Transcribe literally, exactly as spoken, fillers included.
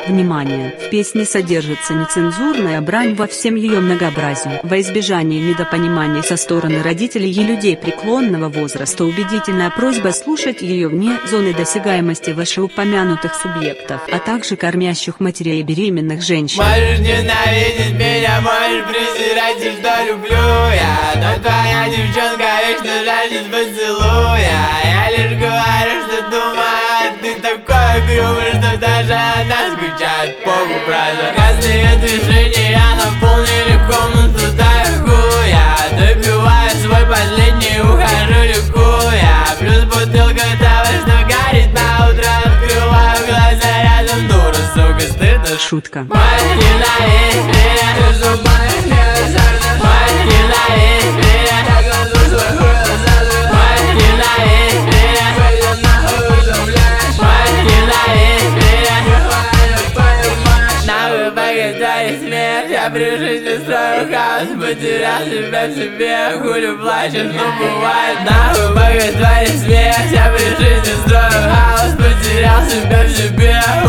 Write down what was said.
Внимание! В песне содержится нецензурная брань во всем ее многообразии. Во избежание недопониманий со стороны родителей и людей преклонного возраста убедительная просьба слушать ее вне зоны досягаемости вышеупомянутых субъектов, а также кормящих матерей и беременных женщин. Можешь ненавидеть меня, можешь презирать, и что люблю я, но твоя девчонка вечно жаждет поцелуя. Я лишь говорю, что думаю, ты такой грубый, что даже она скучает по управе. Каждое движение наполнили комнату до хуя. Допиваю свой последний, ухожу ликуя. Плюс бутылка того, что горит на утро. Открываю глаза, рядом дура, сука, стыдно. Шутка. Мать ненавидит меня, ты зубами не зажжешь. Мать ненавидит меня, я глазу свой хуй разожжу. Мать ненавидит меня, пойдем нахуй узумляешь. Мать ненавидит меня, нехуя понимаешь. Нахуй погасали смерть, я при жизни строю хаос. Потерял себя в себе, хулю плачешь, но бывает. Нахуй погасали смерть, я при жизни строю хаос. Потерял себя в себе.